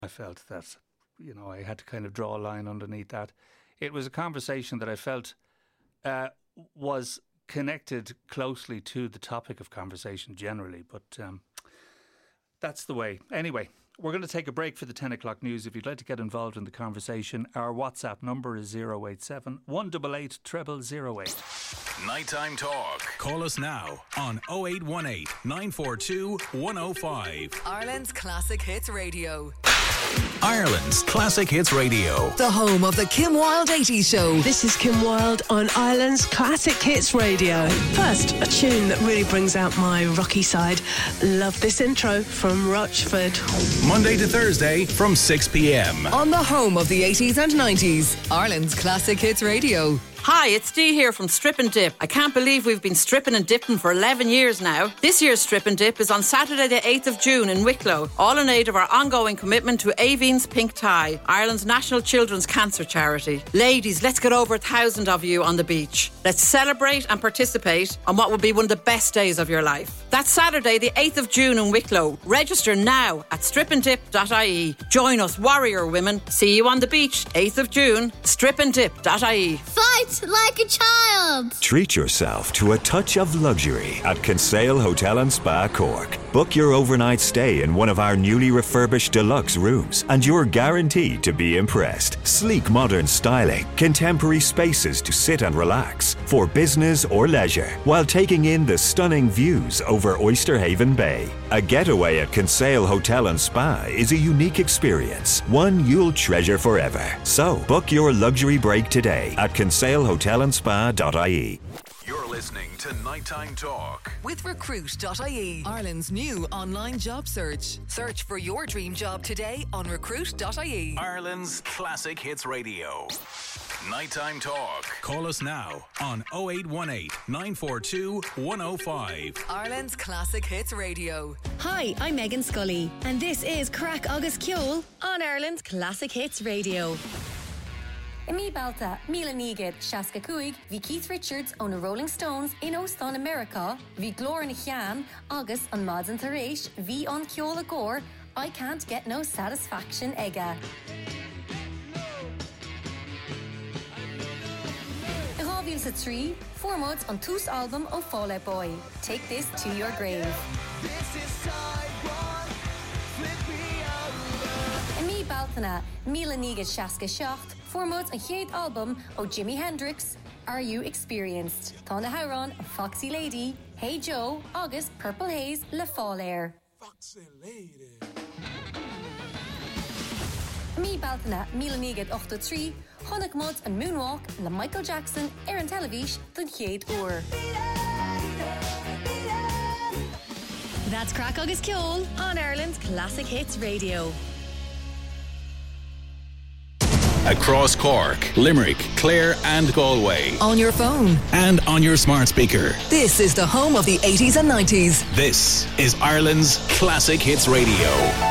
I felt that, I had to kind of draw a line underneath that. It was a conversation that I felt was connected closely to the topic of conversation generally, but that's the way. Anyway, we're going to take a break for the 10 o'clock news. If you'd like to get involved in the conversation, our WhatsApp number is 087 188 0008. Nighttime Talk. Call us now on 0818 942 105. Ireland's Classic Hits Radio. Ireland's Classic Hits Radio. The home of the Kim Wilde 80s show. This is Kim Wilde on Ireland's Classic Hits Radio. First, a tune that really brings out my rocky side. Love this intro from Rochford. Monday to Thursday from 6 p.m. On the home of the 80s and 90s. Ireland's Classic Hits Radio. Hi, it's Dee here from Strip and Dip. I can't believe we've been stripping and dipping for 11 years now. This year's Strip and Dip is on Saturday the 8th of June in Wicklow, all in aid of our ongoing commitment to Aveen's Pink Tie, Ireland's national children's cancer charity. Ladies, let's get over 1,000 of you on the beach. Let's celebrate and participate on what will be one of the best days of your life. That's Saturday the 8th of June in Wicklow. Register now at stripanddip.ie. Join us, warrior women. See you on the beach, 8th of June, stripanddip.ie. Fight like a child. Treat yourself to a touch of luxury at Kinsale Hotel and Spa Cork. Book your overnight stay in one of our newly refurbished deluxe rooms and you're guaranteed to be impressed. Sleek modern styling, contemporary spaces to sit and relax for business or leisure while taking in the stunning views over Oyster Haven Bay. A getaway at Kinsale Hotel and Spa is a unique experience, one you'll treasure forever. So book your luxury break today at kinsalehotelandspa.ie. You're listening to Nighttime Talk with Recruit.ie, Ireland's new online job search. Search for your dream job today on Recruit.ie. Ireland's Classic Hits Radio. Nighttime Talk. Call us now on 0818 942 105. Ireland's Classic Hits Radio. Hi, I'm Megan Scully, and this is Crack Agus Ceol on Ireland's Classic Hits Radio. Imi Balta, Mila Nigid, Shaska Kuig, vi Keith Richards on the Rolling Stones in Ostan America, vi Glór na Chian, August on Mods and Tareish, vi on Ceola Gore, I Can't Get No Satisfaction Ega. Ravilsa 3, 4 mods on Toos album of Fall Out Boy. Take this to your grave. Imi Baltana, Mila Nigid Shaska Shacht, 4 mods on Chéad album of Jimi Hendrix, Are You Experienced? Tána Howron, Foxy Lady, Hey Joe, August, Purple Haze, Le Fall Air. Foxy Lady. Mi Baltana, Mila Nigid 83, Honnock Muds and Moonwalk, Le Michael Jackson, Aaron Televish, Dun Chéad Uair. That's Crack Agus Ceol on Ireland's Classic Hits Radio. Across Cork, Limerick, Clare and Galway. On your phone. And on your smart speaker. This is the home of the 80s and 90s. This is Ireland's Classic Hits Radio.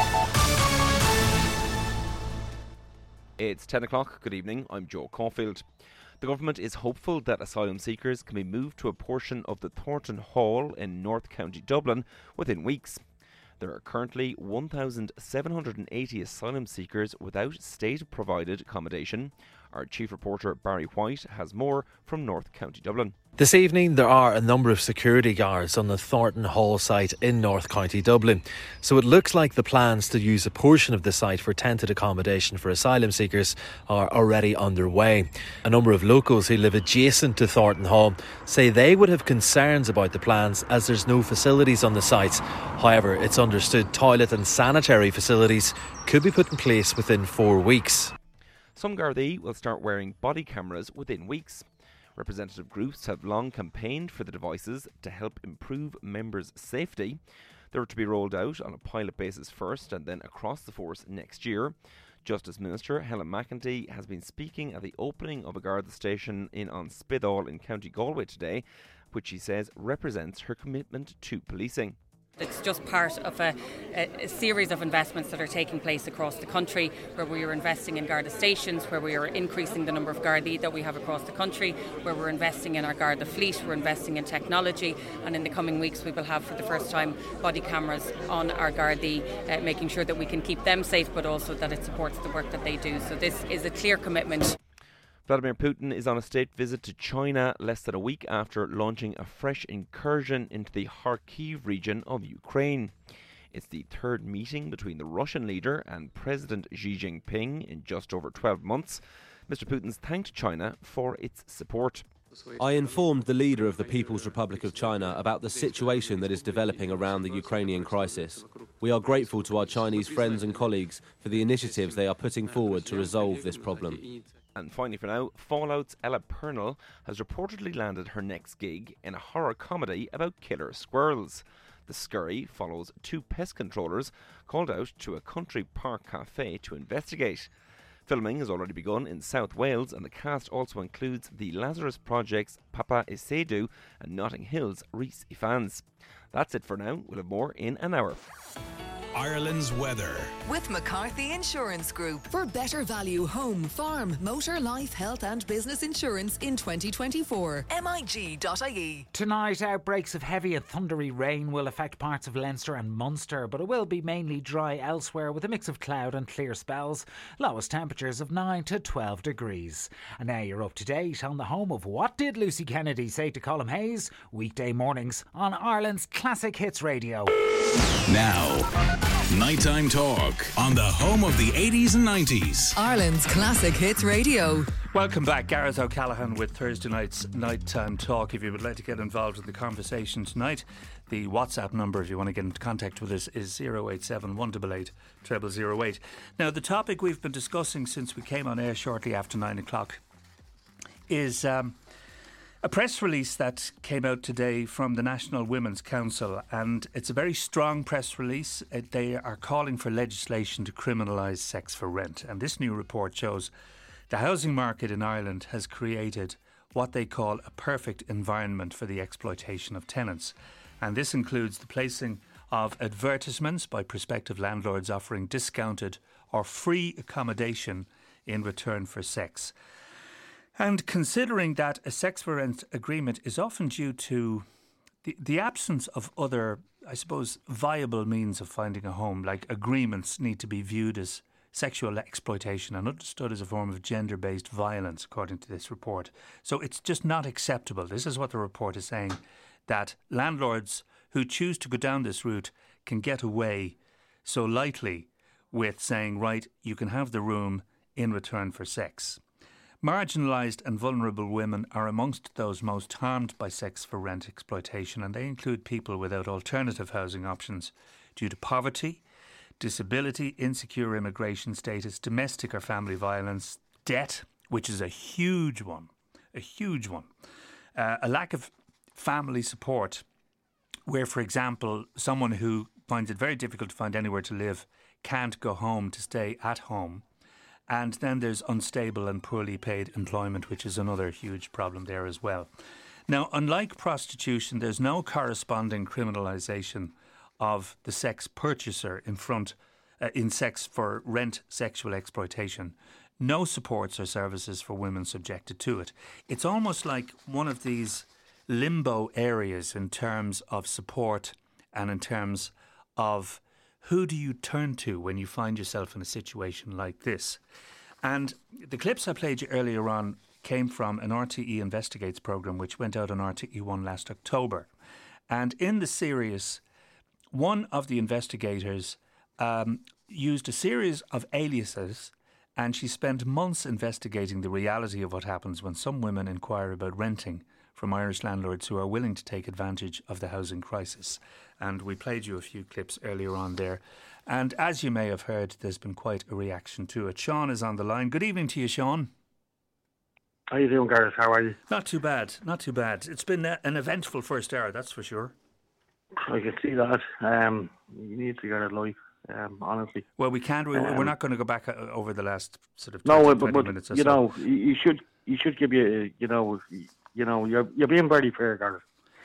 It's 10 o'clock. Good evening. I'm Joe Caulfield. The government is hopeful that asylum seekers can be moved to a portion of the Thornton Hall in North County Dublin within weeks. There are currently 1,780 asylum seekers without state-provided accommodation. Our chief reporter Barry White has more from North County Dublin. This evening there are a number of security guards on the Thornton Hall site in North County Dublin. So it looks like the plans to use a portion of the site for tented accommodation for asylum seekers are already underway. A number of locals who live adjacent to Thornton Hall say they would have concerns about the plans as there's no facilities on the site. However, it's understood toilet and sanitary facilities could be put in place within 4 weeks. Some Gardaí will start wearing body cameras within weeks. Representative groups have long campaigned for the devices to help improve members' safety. They are to be rolled out on a pilot basis first and then across the force next year. Justice Minister Helen McEntee has been speaking at the opening of a Garda station on Spithall in County Galway today, which she says represents her commitment to policing. It's just part of a series of investments that are taking place across the country, where we are investing in Garda stations, where we are increasing the number of Gardaí that we have across the country, where we're investing in our Garda fleet, we're investing in technology, and in the coming weeks we will have for the first time body cameras on our Gardaí, making sure that we can keep them safe, but also that it supports the work that they do. So this is a clear commitment. Vladimir Putin is on a state visit to China less than a week after launching a fresh incursion into the Kharkiv region of Ukraine. It's the third meeting between the Russian leader and President Xi Jinping in just over 12 months. Mr. Putin's thanked China for its support. I informed the leader of the People's Republic of China about the situation that is developing around the Ukrainian crisis. We are grateful to our Chinese friends and colleagues for the initiatives they are putting forward to resolve this problem. And finally for now, Fallout's Ella Purnell has reportedly landed her next gig in a horror comedy about killer squirrels. The scurry follows two pest controllers called out to a country park cafe to investigate. Filming has already begun in South Wales, and the cast also includes the Lazarus Project's Papa Isedu and Notting Hill's Rhys Ifans. That's it for now. We'll have more in an hour. Ireland's weather. With McCarthy Insurance Group for better value home, farm, motor, life, health and business insurance in 2024. MIG.ie. Tonight, outbreaks of heavy and thundery rain will affect parts of Leinster and Munster, but it will be mainly dry elsewhere with a mix of cloud and clear spells. Lowest temperatures of 9 to 12 degrees. And now you're up to date on the home of What Did Lucy Kennedy Say to Colm Hayes? Weekday mornings on Ireland's Classic Hits Radio. Now, Nighttime Talk on the home of the 80s and 90s. Ireland's Classic Hits Radio. Welcome back. Gareth O'Callaghan with Thursday night's Nighttime Talk. If you would like to get involved in the conversation tonight, the WhatsApp number, if you want to get into contact with us, is 087 188 0008. Now, the topic we've been discussing since we came on air shortly after 9 o'clock is a press release that came out today from the National Women's Council, and it's a very strong press release. They are calling for legislation to criminalise sex for rent, and this new report shows the housing market in Ireland has created what they call a perfect environment for the exploitation of tenants, and this includes the placing of advertisements by prospective landlords offering discounted or free accommodation in return for sex. And considering that a sex for rent agreement is often due to the absence of other, I suppose, viable means of finding a home, like agreements need to be viewed as sexual exploitation and understood as a form of gender-based violence, according to this report. So it's just not acceptable. This is what the report is saying, that landlords who choose to go down this route can get away so lightly with saying, right, you can have the room in return for sex. Marginalised and vulnerable women are amongst those most harmed by sex for rent exploitation, and they include people without alternative housing options due to poverty, disability, insecure immigration status, domestic or family violence, debt, which is a huge one, a lack of family support, where, for example, someone who finds it very difficult to find anywhere to live can't go home to stay at home. And then there's unstable and poorly paid employment, which is another huge problem there as well. Now, unlike prostitution, there's no corresponding criminalisation of the sex purchaser in sex for rent sexual exploitation. No supports or services for women subjected to it. It's almost like one of these limbo areas in terms of support and in terms of who do you turn to when you find yourself in a situation like this? And the clips I played you earlier on came from an RTE Investigates programme which went out on RTE1 last October. And in the series, one of the investigators used a series of aliases, and she spent months investigating the reality of what happens when some women inquire about renting from Irish landlords who are willing to take advantage of the housing crisis. And we played you a few clips earlier on there. And as you may have heard, there's been quite a reaction to it. Sean is on the line. Good evening to you, Sean. How are you doing, Gareth? How are you? Not too bad, not too bad. It's been an eventful first hour, that's for sure. I can see that. You need to get it live, honestly. Well, we can't. We're not going to go back over the last sort of 20 minutes or so. You know, you should give you're being very fair, Gareth.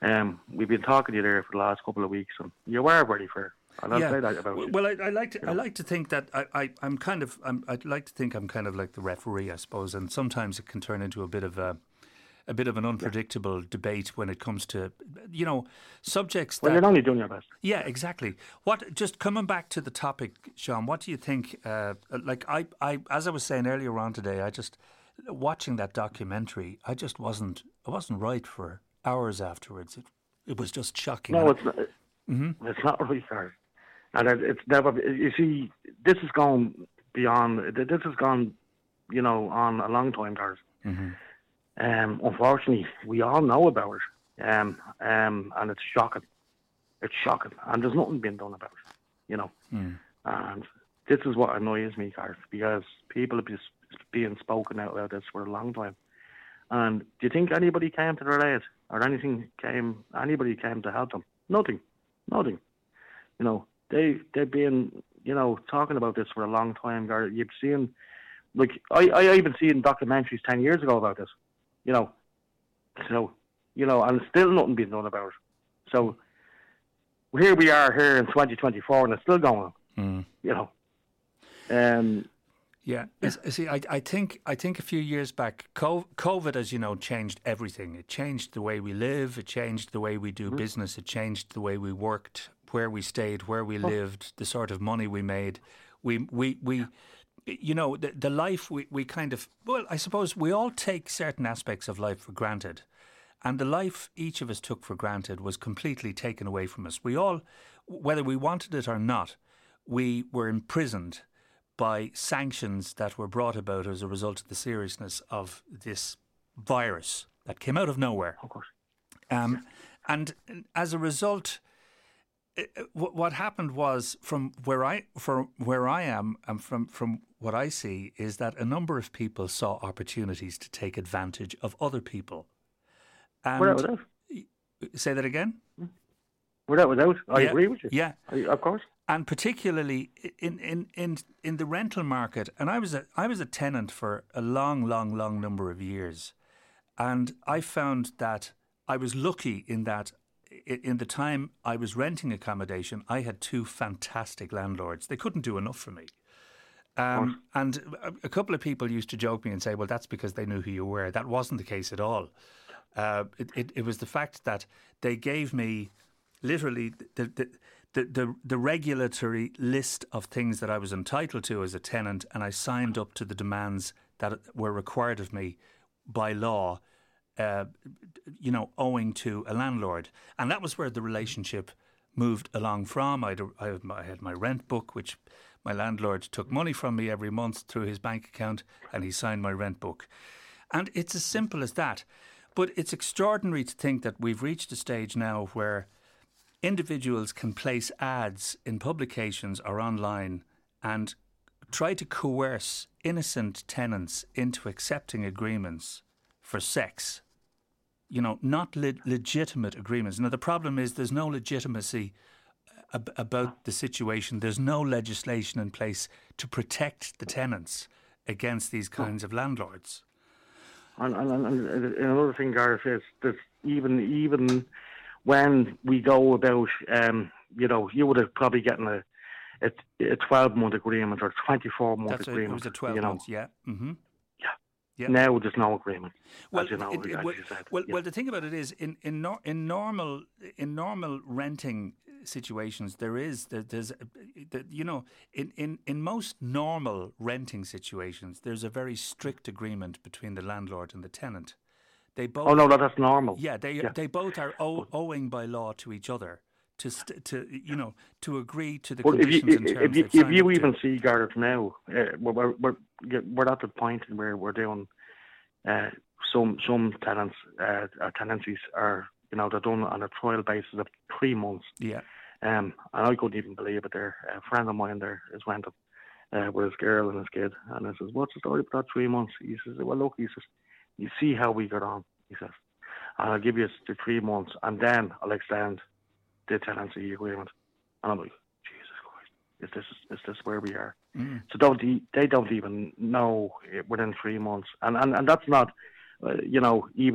We've been talking to you there for the last couple of weeks, and you are very fair. And I'll say that about you. Well, I like to think that I'd like to think I'm kind of like the referee, I suppose, and sometimes it can turn into a bit of an unpredictable debate when it comes to, subjects. Well, you're only doing your best. Yeah, exactly. Just coming back to the topic, Sean, what do you think? I as I was saying earlier on today, I just watching that documentary, I wasn't right for hours afterwards. It was just shocking. No, it's not. Mm-hmm. It's not right, Gareth. And it's never. You see, this has gone beyond. This has gone, on a long time, Gareth. Mm-hmm. Unfortunately, we all know about it, and it's shocking. It's shocking, and there's nothing being done about it, And this is what annoys me, Gareth, because people have been being spoken out about this for a long time. And do you think anybody came to their aid, or anybody came to help them? Nothing. They've been, talking about this for a long time, Gareth. You've seen, I even seen documentaries 10 years ago about this. And still nothing being done about it. So here we are here in 2024, and it's still going on. Yeah. See, I think a few years back, COVID, as you know, changed everything. It changed the way we live. It changed the way we do business. It changed the way we worked, where we stayed, where we lived, the sort of money we made. The life we kind of, I suppose we all take certain aspects of life for granted. And the life each of us took for granted was completely taken away from us. We all, whether we wanted it or not, we were imprisoned by sanctions that were brought about as a result of the seriousness of this virus that came out of nowhere. Of course. And as a result, what happened was, from where I am and from what I see, is that a number of people saw opportunities to take advantage of other people. And say that again? Without, I agree with you. Yeah, of course. And particularly in the rental market, and I was a tenant for a long number of years, and I found that I was lucky in that in the time I was renting accommodation, I had two fantastic landlords. They couldn't do enough for me. And a couple of people used to joke me and say, well, that's because they knew who you were. That wasn't the case at all. It was the fact that they gave me literally the regulatory list of things that I was entitled to as a tenant, and I signed up to the demands that were required of me by law, owing to a landlord. And that was where the relationship moved along from. I had my rent book, which my landlord took money from me every month through his bank account, and he signed my rent book. And it's as simple as that. But it's extraordinary to think that we've reached a stage now where individuals can place ads in publications or online and try to coerce innocent tenants into accepting agreements for sex. Not legitimate agreements. Now, the problem is there's no legitimacy about the situation. There's no legislation in place to protect the tenants against these kinds of landlords. And another thing, Gareth, is that even when we go about, you would have probably gotten a 12-month agreement or 24-month agreement. It was a 12 months, yeah. Mm-hmm. Yeah. Now there's no agreement. Well, as you know, as you said. Well, the thing about it is, in normal renting situations, in most normal renting situations, there's a very strict agreement between the landlord and the tenant. They both. Oh no, that's normal. Yeah, they both are owing by law to each other to agree to the conditions and terms. If you even see, Gareth, now we're at the point where we're doing some tenants tenancies are they're done on a trial basis of 3 months. Yeah. And I couldn't even believe it. There, a friend of mine there is went up with his girl and his kid, and I says, "What's the story about that 3 months?" He says, "Well, look," he says, "you see how we got on." He says, "And I'll give you the 3 months, and then I'll extend the tenancy agreement." And I'm like, Jesus Christ, is this where we are? Mm. So they don't even know within 3 months, and that's not, even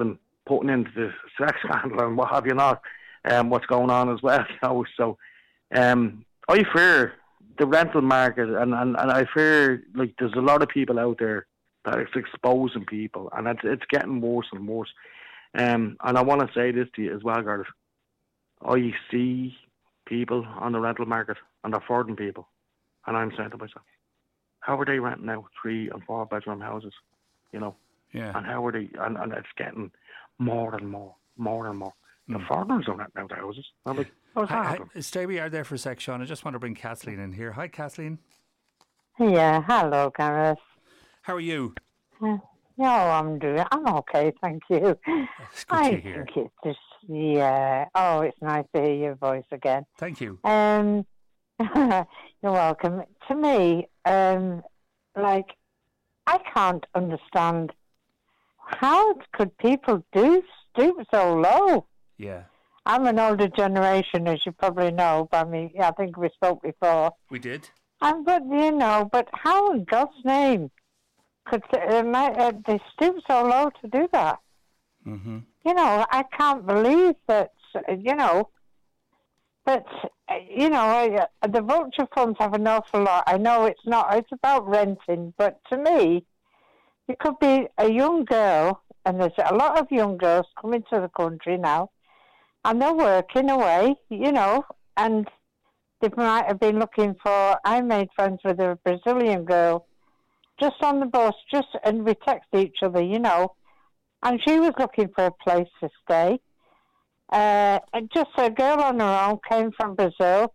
putting into the sex scandal and what have you not, what's going on as well. So I fear the rental market, and I fear like there's a lot of people out there that it's exposing people, and it's getting worse and worse. And I want to say this to you as well, Gareth. I see people on the rental market, and they're forwarding people, and I'm saying to myself, how are they renting out 3 and 4 bedroom houses? You know, yeah. And how are they? And it's getting more and more. The foreigners are renting out houses. I'm like, how's that happening? Stay we are there for a sec, Sean. I just want to bring Kathleen in here. Hi, Kathleen. Yeah, hello, Gareth. How are you? I'm okay, thank you. It's good to hear. Think it's just, it's nice to hear your voice again. Thank you. You're welcome. To me, I can't understand how could people stoop so low? Yeah. I'm an older generation, as you probably know, but I think we spoke before. We did. But how in God's name could they stoop so low to do that? Mm-hmm. I can't believe that, but, the vulture funds have an awful lot. I know it's about renting, but to me, it could be a young girl, and there's a lot of young girls coming to the country now, and they're working away, and they might have been looking for, I made friends with a Brazilian girl, just on the bus, and we text each other, and she was looking for a place to stay. And just a girl on her own came from Brazil.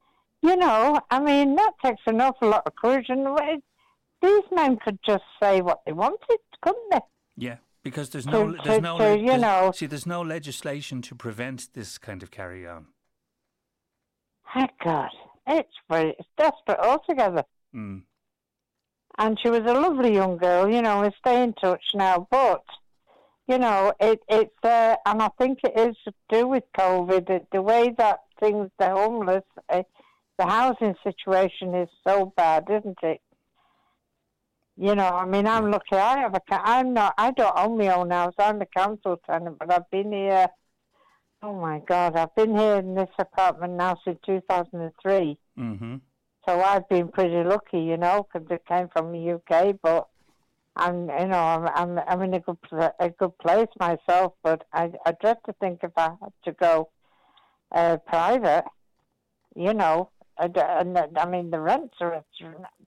That takes an awful lot of courage, and these men could just say what they wanted, couldn't they? Yeah, because there's no legislation to prevent this kind of carry on. My God, it's desperate altogether. Mm. And she was a lovely young girl, we stay in touch now, but, and I think it is to do with COVID, the way that the homeless, the housing situation is so bad, isn't it? I'm lucky. I don't own my own house. I'm a council tenant, but I've been here. Oh my God, I've been here in this apartment now since 2003. Mm-hmm. So I've been pretty lucky, because it came from the UK. But I'm in a good place myself. But I dread to think if I had to go private. The rents are at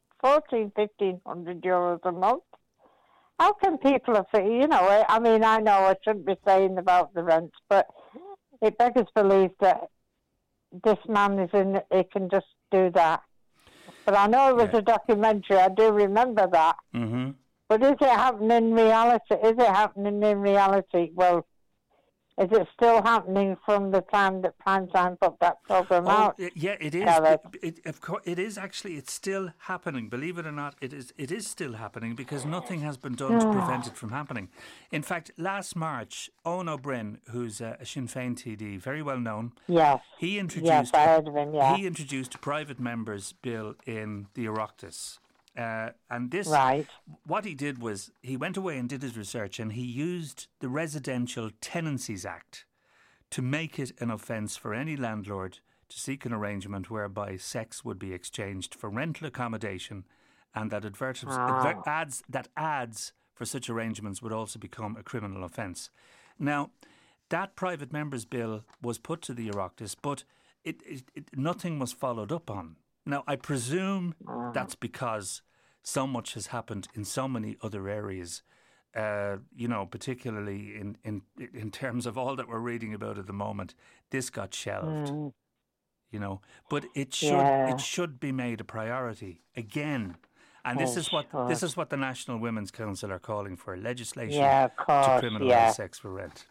1,500 euros a month. How can people afford? I know I shouldn't be saying about the rents, but it beggars belief that this man he can just do that. But I know it was a documentary. I do remember that. Mm-hmm. But is it happening in reality? Well, is it still happening from the time that Primetime put that program out? Yeah, it is. Of course, it is actually. It's still happening. Believe it or not, it is still happening because nothing has been done to prevent it from happening. In fact, last March, Owen O'Brien, who's a Sinn Féin TD, very well known. Yes. He introduced. Yes, I heard of him. Yeah. He introduced a private members bill in the Oireachtas. And this, what he did was he went away and did his research, and he used the Residential Tenancies Act to make it an offence for any landlord to seek an arrangement whereby sex would be exchanged for rental accommodation, and that ads for such arrangements would also become a criminal offence. Now, that private members bill was put to the Oireachtas, but nothing was followed up on. Now, I presume that's because so much has happened in so many other areas, particularly in terms of all that we're reading about at the moment. This got shelved, but it should be made a priority again. And this is what the National Women's Council are calling for: legislation to criminalise sex for rent.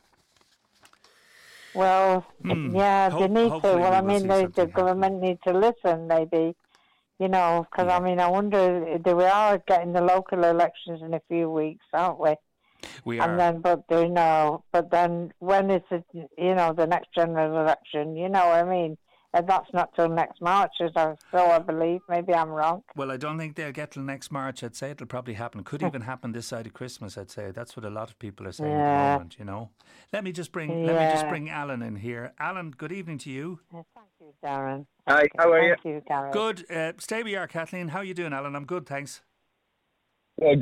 Well, they need to. Well, the government needs to listen, maybe. Because I wonder, we are getting the local elections in a few weeks, aren't we? We are. And then, but then when is it? The next general election? That's not till next March, so I believe. Maybe I'm wrong. Well, I don't think they'll get till next March. I'd say it'll probably happen. Could even happen this side of Christmas, I'd say. That's what a lot of people are saying at the moment, you know. Let me just bring Alan in here. Alan, good evening to you. Thank you, Darren. Hi, how are you? Thank you, Darren. Good. Stay where you are, Kathleen. How are you doing, Alan? I'm good, thanks. Good.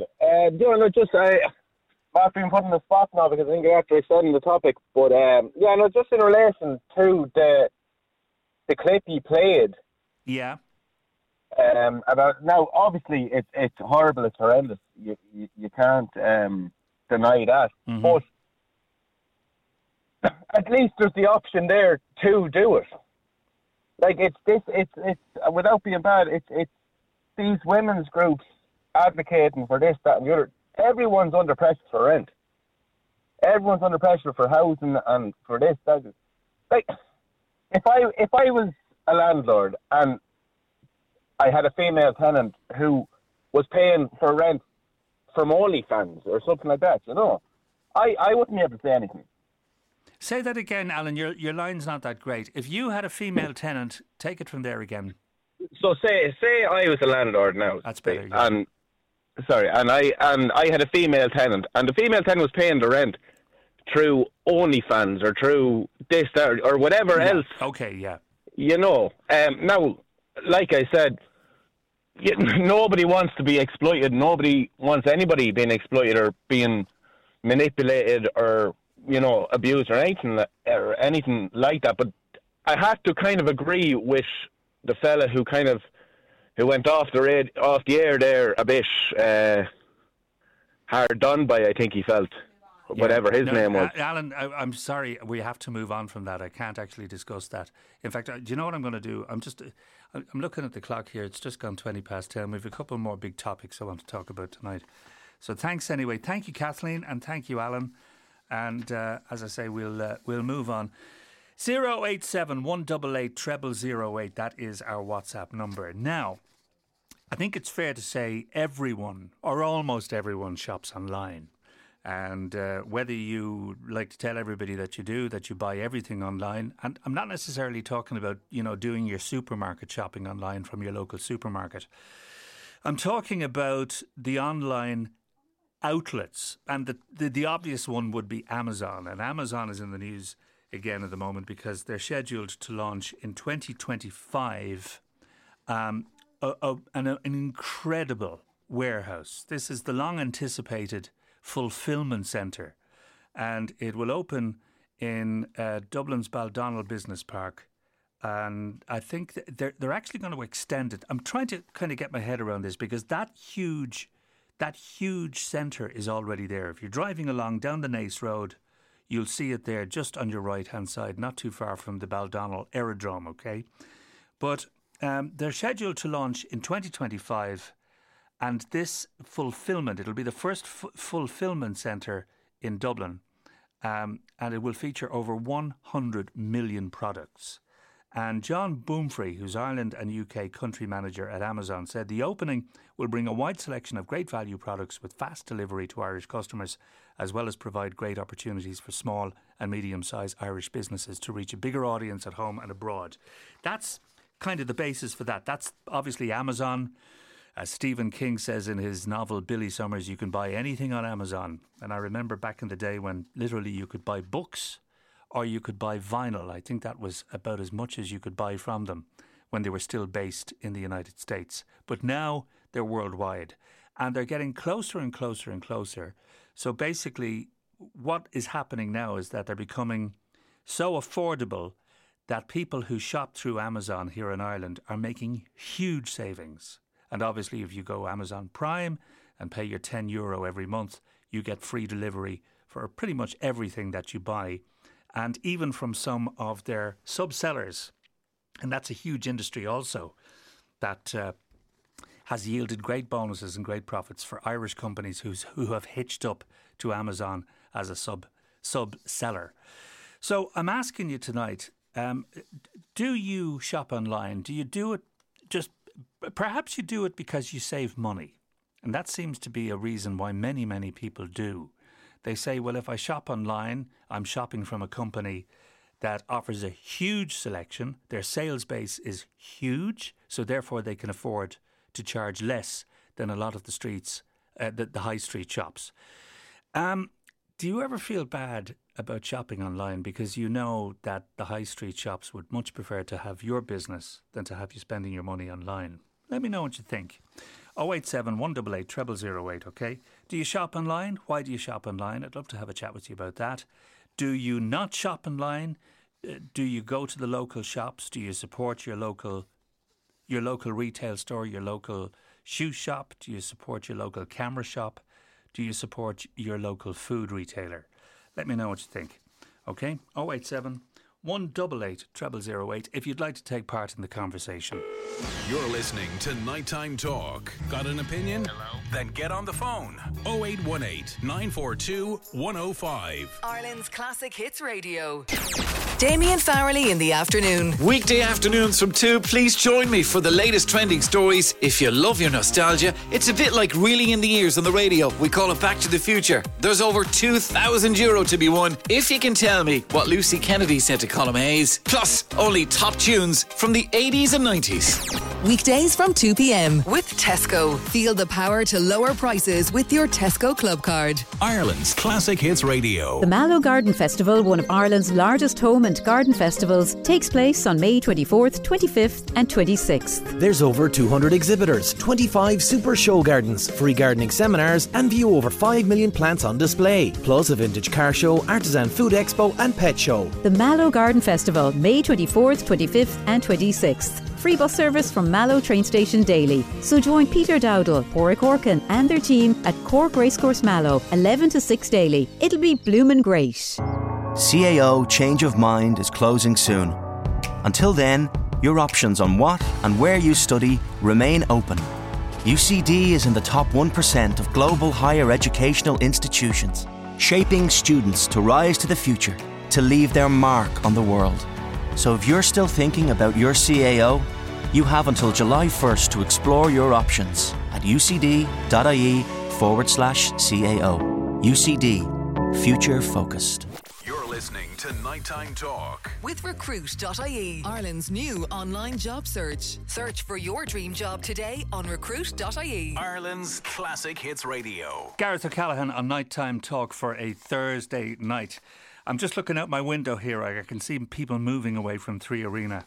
I've been put in the spot now because I think after extending the topic, but just in relation to the clip you played. Yeah. About now, obviously it's horrible, it's horrendous. You can't deny that, but at least there's the option there to do it. Like it's without being bad, it's these women's groups advocating for this, that, and the other. Everyone's under pressure for rent. Everyone's under pressure for housing and for this, that. Like, if I was a landlord and I had a female tenant who was paying for rent from OnlyFans or something like that, you know, I wouldn't be able to say anything. Say that again, Alan. Your line's not that great. If you had a female tenant, take it from there again. So say I was a landlord now. That's better. Yeah. And I had a female tenant, and the female tenant was paying the rent through OnlyFans or through this or whatever else. Okay, yeah. You know, now, like I said, nobody wants to be exploited. Nobody wants anybody being exploited or being manipulated or, you know, abused or anything like that. But I have to kind of agree with the fella who went off the air there a bit hard done by, I think he felt. Whatever his name was. Alan, I'm sorry, we have to move on from that. I can't actually discuss that. In fact, do you know what I'm going to do? I'm looking at the clock here. It's just gone 20 past 10. We have a couple more big topics I want to talk about tonight. So thanks anyway. Thank you, Kathleen, and thank you, Alan. And as I say, we'll move on. 087 188 0008. That is our WhatsApp number. Now, I think it's fair to say everyone, or almost everyone, shops online. And whether you like to tell everybody that you do, that you buy everything online, and I'm not necessarily talking about, you know, doing your supermarket shopping online from your local supermarket. I'm talking about the online outlets, and the obvious one would be Amazon. And Amazon is in the news again at the moment because they're scheduled to launch in 2025 an incredible warehouse. This is the long anticipated fulfillment centre, and it will open in Dublin's Baldonnel Business Park, and I think they're actually going to extend it. I'm trying to kind of get my head around this because that huge centre is already there. If you're driving along down the Naas Road, you'll see it there just on your right hand side, not too far from the Baldonnel Aerodrome, okay? But they're scheduled to launch in 2025. And this fulfillment, it'll be the first fulfillment centre in Dublin, and it will feature over 100 million products. And John Boomfrey, who's Ireland and UK country manager at Amazon, said the opening will bring a wide selection of great value products with fast delivery to Irish customers, as well as provide great opportunities for small and medium-sized Irish businesses to reach a bigger audience at home and abroad. That's kind of the basis for that. That's obviously Amazon. As Stephen King says in his novel Billy Summers, you can buy anything on Amazon. And I remember back in the day when literally you could buy books or you could buy vinyl. I think that was about as much as you could buy from them when they were still based in the United States. But now they're worldwide and they're getting closer and closer and closer. So basically what is happening now is that they're becoming so affordable that people who shop through Amazon here in Ireland are making huge savings. And obviously, if you go Amazon Prime and pay your €10 every month, you get free delivery for pretty much everything that you buy, and even from some of their sub-sellers. And that's a huge industry also that has yielded great bonuses and great profits for Irish companies who have hitched up to Amazon as a sub-seller. So I'm asking you tonight, do you shop online? Do you do it just... Perhaps you do it because you save money. And that seems to be a reason why many, many people do. They say, well, if I shop online, I'm shopping from a company that offers a huge selection. Their sales base is huge, so therefore they can afford to charge less than a lot of the streets, the high street shops. Do you ever feel bad about shopping online because you know that the high street shops would much prefer to have your business than to have you spending your money online? Let me know what you think. 087 188 0008, okay? Do you shop online? Why do you shop online? I'd love to have a chat with you about that. Do you not shop online? Do you go to the local shops? Do you support your local retail store, your local shoe shop? Do you support your local camera shop? Do you support your local food retailer? Let me know what you think. Okay? 087 188 0008 if you'd like to take part in the conversation. You're listening to Nighttime Talk. Got an opinion? Hello? Then get on the phone. 0818 942 105. Ireland's Classic Hits Radio. Damien Farrelly in the afternoon. Weekday afternoons from 2, please join me for the latest trending stories. If you love your nostalgia, it's a bit like reeling in the years on the radio. We call it Back to the Future. There's over €2,000 to be won if you can tell me what Lucy Kennedy said to Colm Hayes. Plus, only top tunes from the 80s and 90s. Weekdays from 2 p.m. with Tesco. Feel the power to lower prices with your Tesco Club card. Ireland's Classic Hits Radio. The Mallow Garden Festival, one of Ireland's largest home and garden festivals, takes place on May 24th, 25th and 26th. There's over 200 exhibitors, 25 super show gardens, free gardening seminars and view over 5 million plants on display. Plus a vintage car show, artisan food expo and pet show. The Mallow Garden Festival, May 24th, 25th and 26th. Free bus service from Mallow train station daily. So join Peter Dowdall, Porrick Orkin and their team at Cork Racecourse Mallow, 11 to 6 daily. It'll be bloomin' great. CAO Change of Mind is closing soon. Until then, your options on what and where you study remain open. UCD is in the top 1% of global higher educational institutions, shaping students to rise to the future, to leave their mark on the world. So if you're still thinking about your CAO, you have until July 1st to explore your options at ucd.ie/CAO. UCD, future focused. You're listening to Nighttime Talk with Recruit.ie, Ireland's new online job search. Search for your dream job today on Recruit.ie. Ireland's Classic Hits Radio. Gareth O'Callaghan on Nighttime Talk for a Thursday night. I'm just looking out my window here. I can see people moving away from 3 Arena.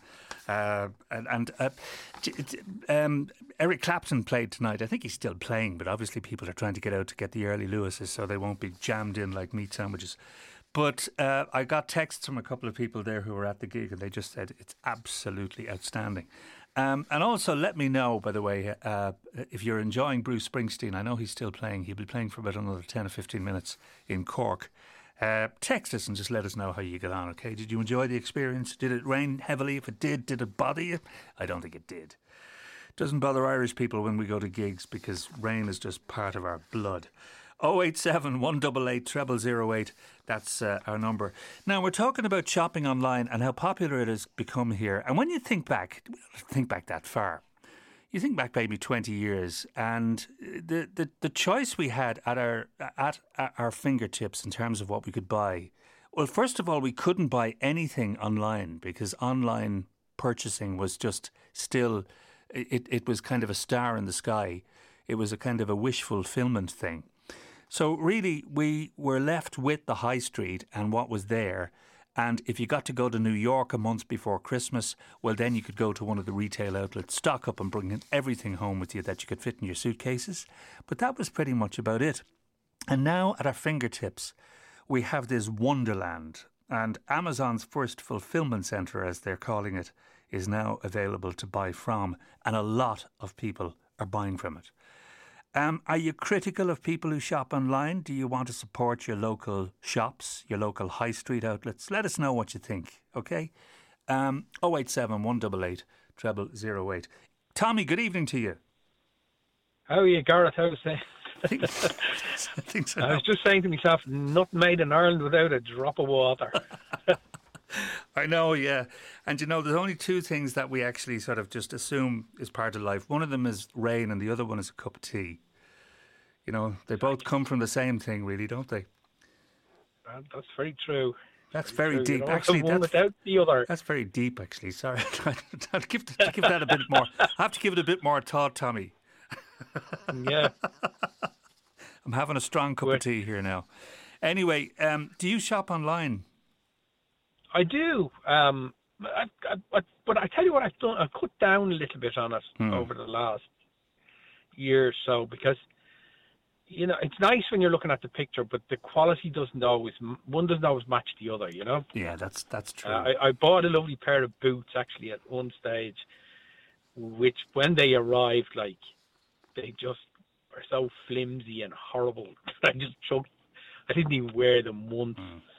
Eric Clapton played tonight. I think he's still playing, but obviously people are trying to get out to get the early Lewises so they won't be jammed in like meat sandwiches. But I got texts from a couple of people there who were at the gig and they just said it's absolutely outstanding. And also let me know, by the way, if you're enjoying Bruce Springsteen. I know he's still playing. He'll be playing for about another 10 or 15 minutes in Cork. Text us and just let us know how you get on, okay? Did you enjoy the experience? Did it rain heavily? If it did it bother you? I don't think it did. It doesn't bother Irish people when we go to gigs because rain is just part of our blood. 087 188 0008, that's our number. Now, we're talking about shopping online and how popular it has become here. And when you think back that far, you think back maybe 20 years and the choice we had at our fingertips in terms of what we could buy. Well, first of all, we couldn't buy anything online because online purchasing was just still, it was kind of a star in the sky. It was a kind of a wish fulfillment thing. So really, we were left with the high street and what was there. And if you got to go to New York a month before Christmas, well, then you could go to one of the retail outlets, stock up and bring in everything home with you that you could fit in your suitcases. But that was pretty much about it. And now at our fingertips, we have this wonderland. And Amazon's first fulfillment centre, as they're calling it, is now available to buy from. And a lot of people are buying from it. Are you critical of people who shop online? Do you want to support your local shops, your local high street outlets? Let us know what you think, okay? 087 188 0008. Tommy, good evening to you. How are you, Gareth? How's it? I think so. I was just saying to myself, nothing made in Ireland without a drop of water. I know, yeah. And you know, there's only two things that we actually sort of just assume is part of life. One of them is rain and the other one is a cup of tea. You know, they both come from the same thing, really, don't they? That's very true. That's very true, deep. you know, Actually, one without the other. That's very deep. Actually, sorry. I'll give that a bit more. I have to give it a bit more thought, Tommy. Yeah. I'm having a strong cup of tea here now. Anyway, do you shop online? I do. But I tell you what I've done. I've cut down a little bit on it over the last year or so, because you know it's nice when you're looking at the picture, but the quality doesn't always match the other. You know. Yeah, that's true. I bought a lovely pair of boots actually at one stage, which when they arrived, like they just are so flimsy and horrible. I just chucked. I didn't even wear them once.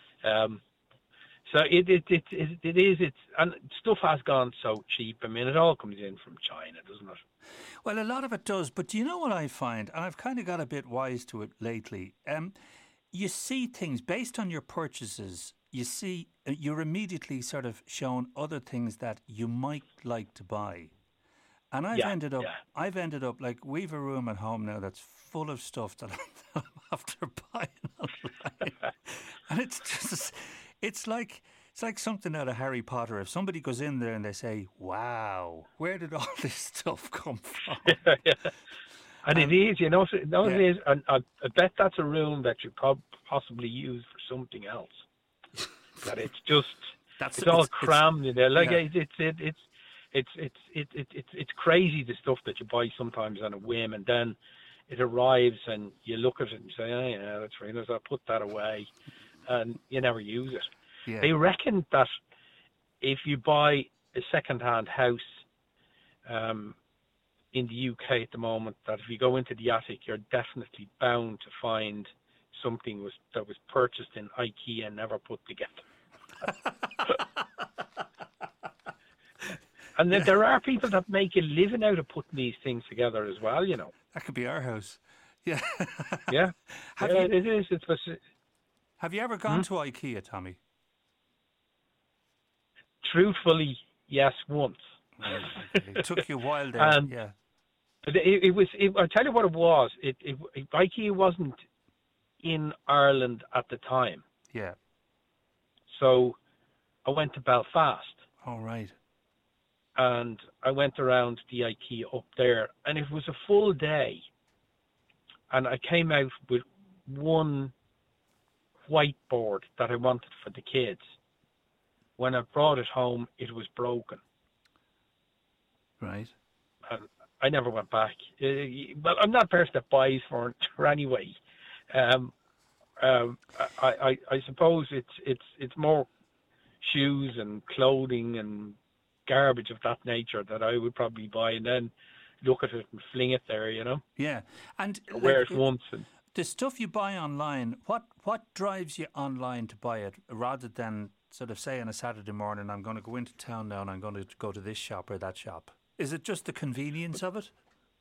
So it is and stuff has gone so cheap. I mean, it all comes in from China, doesn't it? Well, a lot of it does. But do you know what I find? And I've kind of got a bit wise to it lately. You see things based on your purchases. You see, you're immediately sort of shown other things that you might like to buy. And I've ended up like we've a room at home now that's full of stuff that I'm after buying online, and it's like something out of Harry Potter. If somebody goes in there and they say, "Wow, where did all this stuff come from?" And it is, you know, it is, and I bet that's a room that you could possibly use for something else. That it's just it's all crammed in there. Like it's crazy the stuff that you buy sometimes on a whim, and then it arrives and you look at it and say, "Oh yeah, that's right. I'll put that away," and you never use it. Yeah. They reckon that if you buy a second-hand house in the UK at the moment, that if you go into the attic, you're definitely bound to find something that was purchased in IKEA and never put together. And then there are people that make a living out of putting these things together as well, you know. That could be our house. Yeah. Yeah. It is. Have you ever gone to IKEA, Tommy? Truthfully, yes, once. It took you a while there, yeah. But I'll tell you what it was. IKEA wasn't in Ireland at the time. Yeah. So I went to Belfast. All right. And I went around the IKEA up there, and it was a full day. And I came out with one whiteboard that I wanted for the kids. When I brought it home, it was broken. Right. And I never went back. Well, I'm not a person that buys furniture anyway. I suppose it's more shoes and clothing and garbage of that nature that I would probably buy and then look at it and fling it there, you know. Yeah, and wear it once. And the stuff you buy online, what drives you online to buy it, rather than sort of say on a Saturday morning, I'm going to go into town now and I'm going to go to this shop or that shop? Is it just the convenience of it?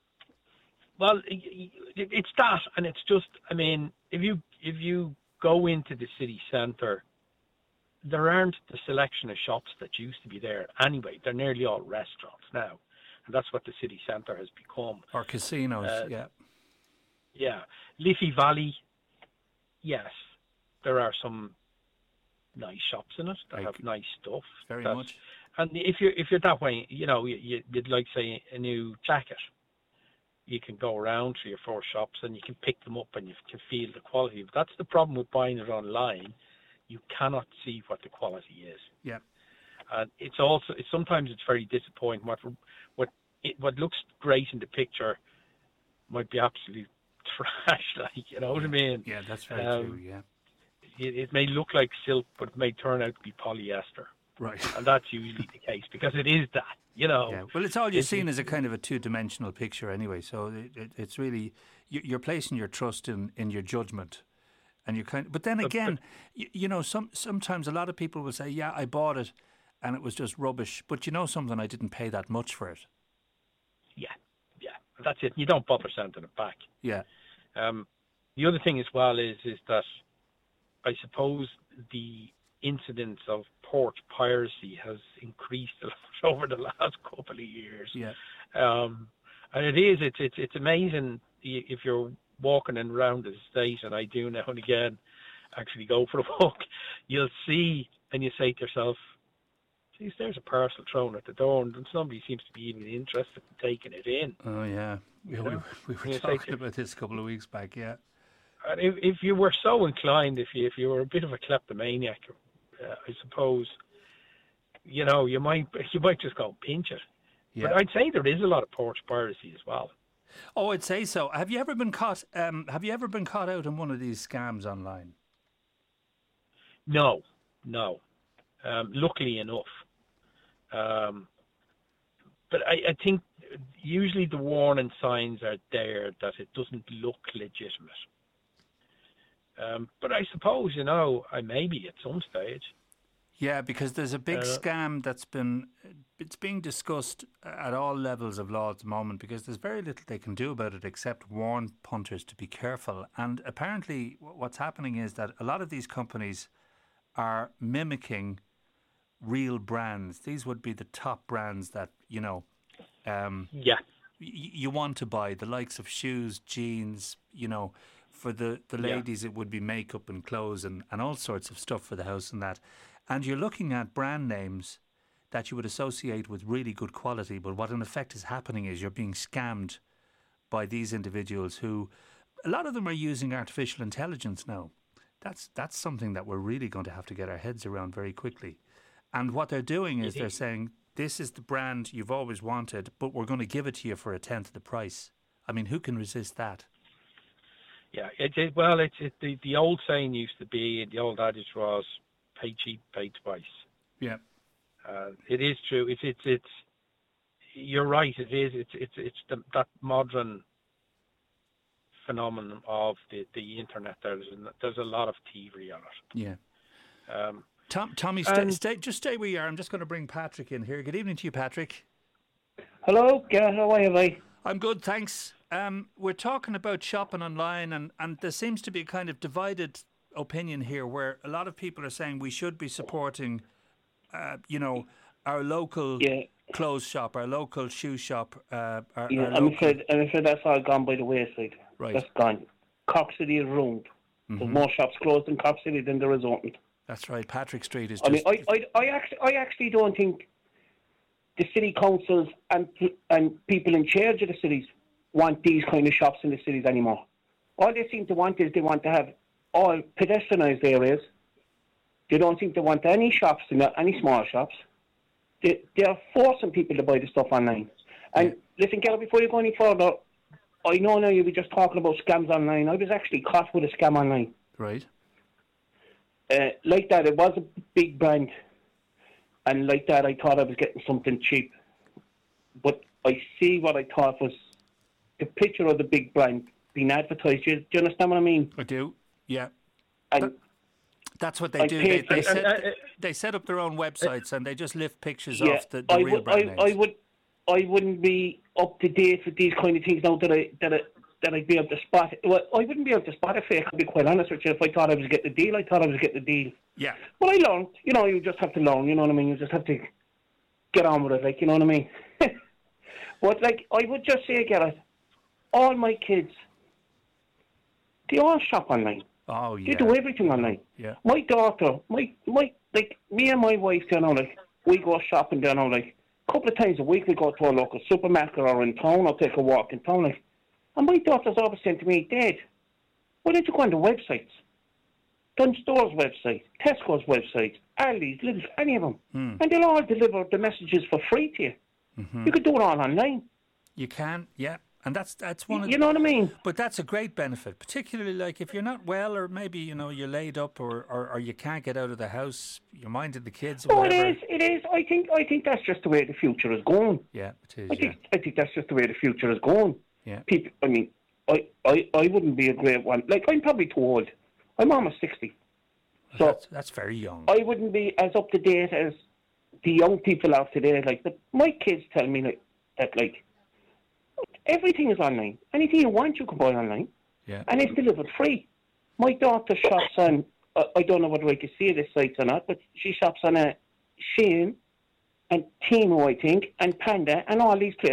Well, it's that, and it's just, I mean, if you go into the city centre, there aren't the selection of shops that used to be there anyway. They're nearly all restaurants now, and that's what the city centre has become. Or casinos, yeah. Yeah. Liffey Valley, yes, there are some nice shops in it that have nice stuff. Very much. And if you're that way, you know, you'd like, say, a new jacket. You can go around 3 or 4 shops and you can pick them up and you can feel the quality. But that's the problem with buying it online. You cannot see what the quality is. Yeah. And sometimes it's very disappointing. What looks great in the picture might be absolute trash, like, you know what I mean? Yeah, that's very true, yeah. It may look like silk, but it may turn out to be polyester. Right. And that's usually the case, because it is that, you know. Yeah. Well, it's all you're seeing as a kind of a two-dimensional picture anyway, so it's really, you're placing your trust in your judgment. And you but then again, you know, sometimes a lot of people will say, yeah, I bought it and it was just rubbish, but you know something, I didn't pay that much for it. Yeah, that's it. You don't bother sending it back. Yeah. The other thing as well is that I suppose the incidence of port piracy has increased a lot over the last couple of years. Yeah. And it's amazing if you're walking around the estate, and I do now and again, actually go for a walk, you'll see and you say to yourself, geez, there's a parcel thrown at the door and somebody seems to be even interested in taking it in. Oh, yeah. We were talking about this a couple of weeks back, yeah. And if you were so inclined, if you were a bit of a kleptomaniac, I suppose, you might just go and pinch it. Yeah. But I'd say there is a lot of porch piracy as well. Oh, I'd say so. Have you ever been caught? Have you ever been caught out in one of these scams online? No. Luckily enough, but I think usually the warning signs are there that it doesn't look legitimate. But I suppose I may be at some stage. Yeah, because there's a big scam it's being discussed at all levels of law at the moment, because there's very little they can do about it except warn punters to be careful. And apparently what's happening is that a lot of these companies are mimicking real brands. These would be the top brands that, you want to buy, the likes of shoes, jeans, for the ladies it would be makeup and clothes and all sorts of stuff for the house and that. And you're looking at brand names that you would associate with really good quality, but what in effect is happening is you're being scammed by these individuals who, a lot of them are using artificial intelligence now. That's something that we're really going to have to get our heads around very quickly. And what they're doing is they're saying, this is the brand you've always wanted, but we're going to give it to you for a tenth of the price. I mean, who can resist that? Yeah, the old saying used to be, the old adage was, pay cheap, pay twice. Yeah. It is true. It's you're right. It is. It's that modern phenomenon of the internet. There's a lot of thievery on it. Yeah. Tommy, stay where you are. I'm just going to bring Patrick in here. Good evening to you, Patrick. Hello, how are you, mate? I'm good, thanks. We're talking about shopping online, and there seems to be a kind of divided opinion here where a lot of people are saying we should be supporting, our local clothes shop, our local shoe shop. I'm afraid that's all gone by the wayside. Right. That's gone. Cork City is ruined. Mm-hmm. There's more shops closed in Cork City than there is opened. That's right. Patrick Street is. I actually don't think the city councils and people in charge of the cities want these kind of shops in the cities anymore. All they seem to want is they want to have all pedestrianised areas. They don't think they want any shops, any small shops. They're forcing people to buy the stuff online. And listen, Gary, before you go any further, I know now you were just talking about scams online. I was actually caught with a scam online. Right. Like that, it was a big brand. And like that, I thought I was getting something cheap. But I see what I thought was the picture of the big brand being advertised. Do you understand what I mean? I do, yeah. And that's what they do. They set up their own websites and they just lift pictures off the real brand names. I wouldn't be up to date with these kind of things now that I'd be able to spot it. Well, I wouldn't be able to spot a fake, I'll be quite honest with you. If I thought I was getting the deal, I thought I was getting the deal. Yeah. But I learned, you just have to learn, you know what I mean? You just have to get on with it, you know what I mean? But, I would just say, Gareth, all my kids, they all shop online. Oh, yeah. They do everything online. Yeah. My daughter, me and my wife, we go shopping down now, a couple of times a week we go to a local supermarket or in town or take a walk in town, And my daughter's always saying to me, Dad, why don't you go on the websites? Dunstore's website, Tesco's website, Aldi's, Lidl's, any of them. And they'll all deliver the messages for free to you. Mm-hmm. You could do it all online. You can, yeah. And that's one of you know what I mean? But that's a great benefit, particularly if you're not well or maybe, you're laid up or you can't get out of the house, you're minding the kids or whatever. It is. I think that's just the way the future is going. Yeah, it is. I think that's just the way the future is going. Yeah. People, I wouldn't be a great one. I'm probably too old. I'm almost 60. So that's very young. I wouldn't be as up to date as the young people are today. My kids tell me that everything is online. Anything you want, you can buy online. Yeah. And it's delivered free. My daughter shops on, I don't know whether I can see this site or not, but she shops on Shein and Temu, I think, and Panda and all these places.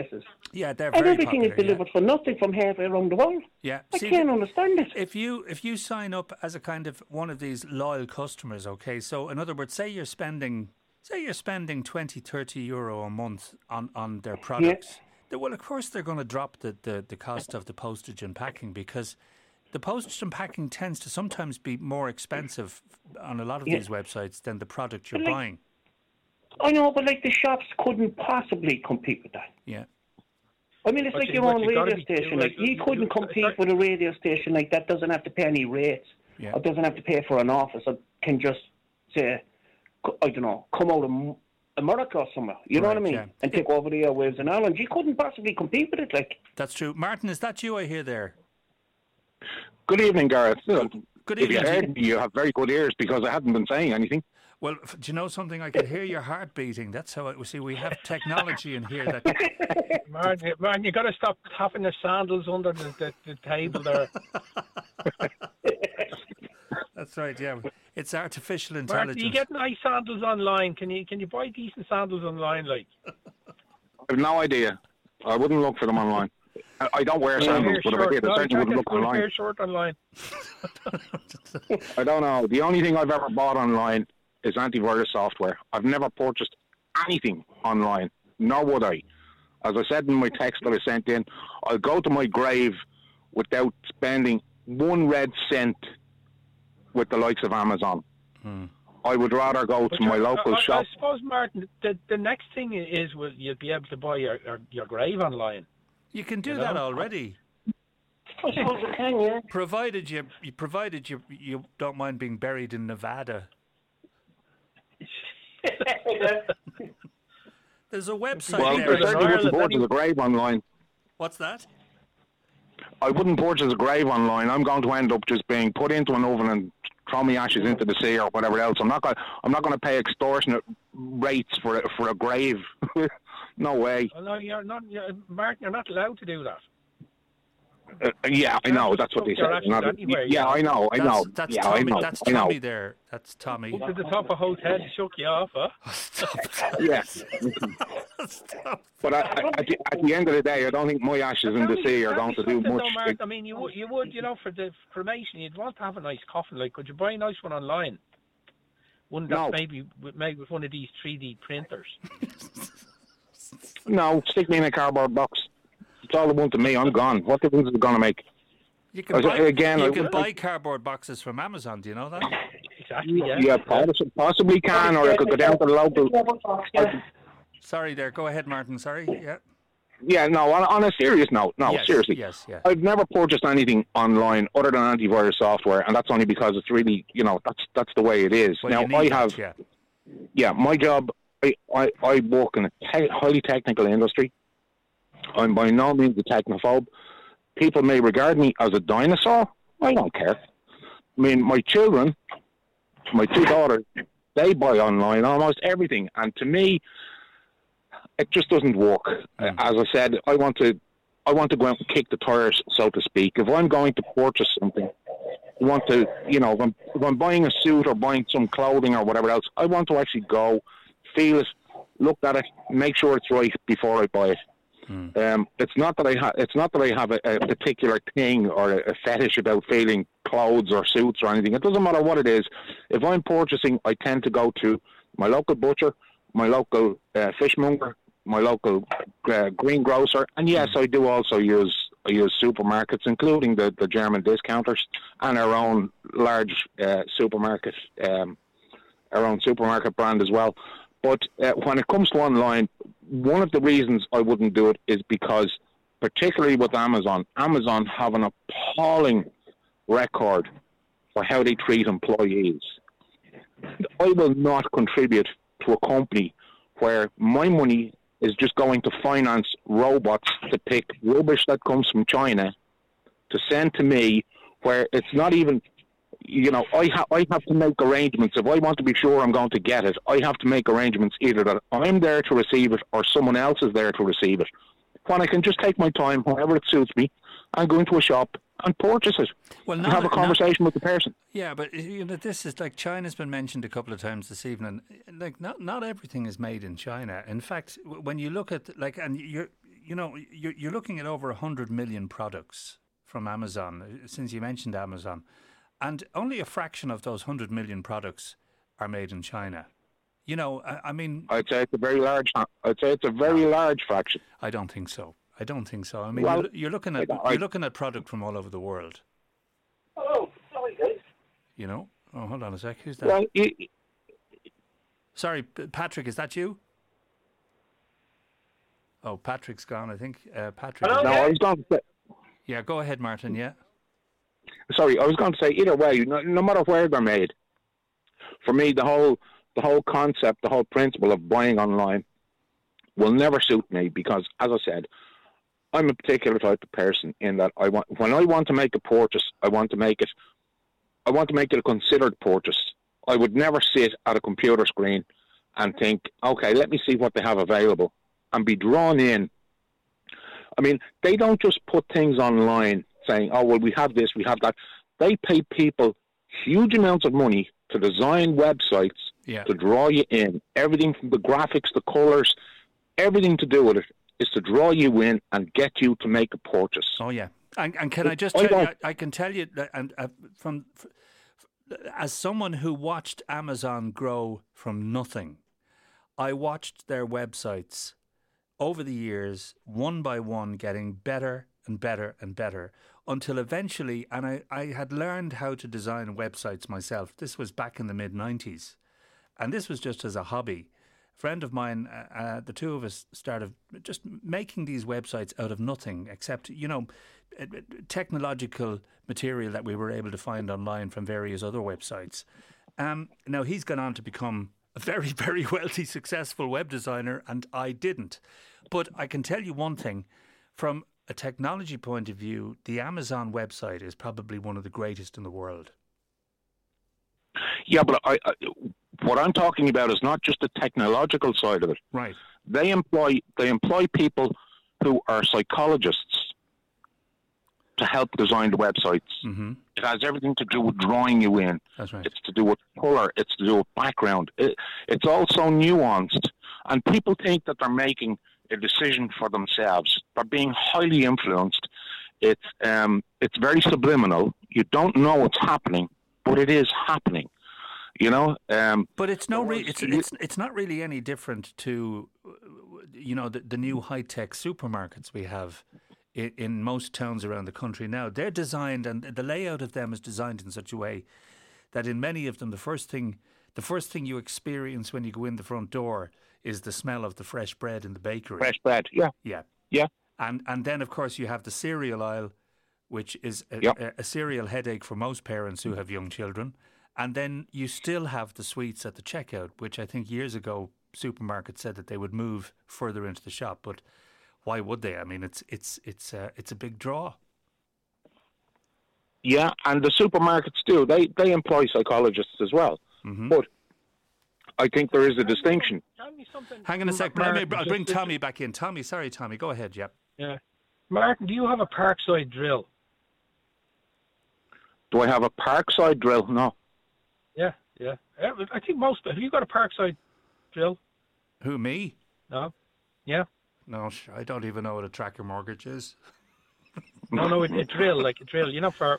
Yeah, they're And very everything popular, is delivered for nothing from halfway around the world. Yeah, I can't understand it. If you sign up as a kind of one of these loyal customers, okay, so in other words, say you're spending 20, 30 euro a month on their products. Well, of course they're going to drop the cost of the postage and packing, because the postage and packing tends to sometimes be more expensive on a lot of these websites than the product you're buying. I know, but like the shops couldn't possibly compete with that. Yeah. I mean, it's like your own radio station. Like, you couldn't compete with a radio station like that. Doesn't have to pay any rates, or doesn't have to pay for an office, or can just say, I don't know, come out of America or somewhere. You know what I mean? Yeah. And take over the airwaves in Ireland. You couldn't possibly compete with it. Like, that's true. Martin, is that you I hear there? Good evening, Gareth. Good evening. If you heard me, you have very good ears, because I hadn't been saying anything. Well, do you know something? I could hear your heart beating. That's how we have technology in here. That Man, you got to stop tapping the sandals under the table there. That's right. Yeah, it's artificial intelligence. Martin, you get nice sandals online. Can you buy decent sandals online? Like, I have no idea. I wouldn't look for them online. I don't wear sandals, but if I did, I certainly wouldn't look online. Short online. I don't know. The only thing I've ever bought online is antivirus software. I've never purchased anything online, nor would I. As I said in my text that I sent in, I'll go to my grave without spending 1 red cent with the likes of Amazon. I would rather go to my local shop. I suppose, Martin, the next thing is you'll be able to buy your grave online. You can do that already. I suppose you can, yeah. Provided you don't mind being buried in Nevada. There's a website well, there. I certainly wouldn't purchase a grave online. What's that? I wouldn't purchase a grave online. I'm going to end up just being put into an oven and throw my ashes into the sea or whatever else. I'm not going to pay extortionate rates for a grave. No way. Well, no, you're not, Martin. You're not allowed to do that. Yeah, I know. That's what they said. Yeah, I know. That's yeah, Tommy. I know. That's Tommy there. That's Tommy. Up to the top of hotel to shook you off, huh? Yes. But at the end of the day, I don't think my ashes in the sea are going to do much. Mark, I mean, you would, for the cremation, you'd want to have a nice coffin. Like, could you buy a nice one online? One that's maybe made with one of these 3D printers. No, stick me in a cardboard box. It's all the one to me. I'm gone. What difference is it going to make? You can buy cardboard boxes from Amazon. Do you know that? Exactly. Yeah, possibly can, or I could go down to the local. Sorry, there. Go ahead, Martin. Sorry. Yeah. Yeah. No. On a serious note. No. Yes, seriously. Yes. Yeah. I've never purchased anything online other than antivirus software, and that's only because it's really, that's the way it is. Well, now I have. Yeah. My job. I work in a highly technical industry. I'm by no means a technophobe. People may regard me as a dinosaur. I don't care. I mean, my children, my 2 daughters, they buy online almost everything. And to me, it just doesn't work. As I said, I want to go out and kick the tires, so to speak. If I'm going to purchase something, I want to, if I'm buying a suit or buying some clothing or whatever else, I want to actually go, feel it, look at it, make sure it's right before I buy it. It's not that I have a particular thing or a fetish about feeling clothes or suits or anything. It doesn't matter what it is. If I'm purchasing, I tend to go to my local butcher, my local fishmonger, my local greengrocer, and yes, I do also use supermarkets, including the German discounters and our own large supermarket, our own supermarket brand as well. But when it comes to online, one of the reasons I wouldn't do it is because, particularly with Amazon have an appalling record for how they treat employees. I will not contribute to a company where my money is just going to finance robots to pick rubbish that comes from China to send to me, where it's not even... I have to make arrangements. If I want to be sure I'm going to get it, I have to make arrangements either that I'm there to receive it or someone else is there to receive it. When I can just take my time, whenever it suits me, and go into a shop and purchase it. And have a conversation with the person. Yeah, but this is like China's been mentioned a couple of times this evening. Like not everything is made in China. In fact, when you look at and you know, you're looking at over 100 million products from Amazon, since you mentioned Amazon, and only a fraction of those 100 million products are made in China. You know, I mean, I'd say it's a very large. Large fraction. I don't think so. I mean, Well, you're looking at product from all over the world. Oh, sorry, guys. You know. Oh, hold on a sec. Who's that? Well, Sorry, Patrick. Is that you? Oh, Patrick's gone. I think Patrick. No, I was going to say. Yeah, go ahead, Martin. Yeah. Sorry, I was going to say either way, no matter where they're made. For me, the whole concept, the whole principle of buying online will never suit me because, as I said, I'm a particular type of person in that when I want to make a purchase, I want to make it a considered purchase. I would never sit at a computer screen and think, okay, let me see what they have available and be drawn in. I mean, they don't just put things online saying, oh, well, we have this, we have that. They pay people huge amounts of money to design websites to draw you in. Everything from the graphics, the colours, everything to do with it is to draw you in and get you to make a purchase. Oh, yeah. And can I just tell you, I can tell you, that, and as someone who watched Amazon grow from nothing, I watched their websites over the years, one by one, getting better and better and better, until eventually, and I had learned how to design websites myself. This was back in the mid-90s, and this was just as a hobby. A friend of mine, the two of us started just making these websites out of nothing, except, you know, technological material that we were able to find online from various other websites. Now, he's gone on to become a very, very wealthy, successful web designer, and I didn't. But I can tell you one thing, from a technology point of view, the Amazon website is probably one of the greatest in the world. Yeah, but what I'm talking about is not just the technological side of it. Right. They employ people who are psychologists to help design the websites. Mm-hmm. It has everything to do with drawing you in. That's right. It's to do with colour. It's to do with background. It's all so nuanced. And people think that they're making a decision for themselves. They're being highly influenced. It's very subliminal. You don't know what's happening, but it is happening. You know. But it's it's not really any different to, you know, the new high tech supermarkets we have in most towns around the country now. They're designed, and the layout of them is designed in such a way that in many of them, the first thing you experience when you go in the front door is the smell of the fresh bread in the bakery. Fresh bread, yeah. Yeah. Yeah. And then, of course, you have the cereal aisle, which is a cereal headache for most parents who have young children. And then you still have the sweets at the checkout, which I think years ago supermarkets said that they would move further into the shop. But why would they? I mean, it's a big draw. Yeah, and the supermarkets do. They employ psychologists as well. Mm-hmm. But I think there is a distinction. Hang on a sec. I'll bring Tommy back in. Tommy, go ahead. Yep. Yeah. Martin, do you have a Parkside drill? Do I have a Parkside drill? No. Yeah. I think most. Have you got a Parkside drill? Who, me? No. Yeah. No, I don't even know what a tracker mortgage is. No, a drill, like a drill. You know, for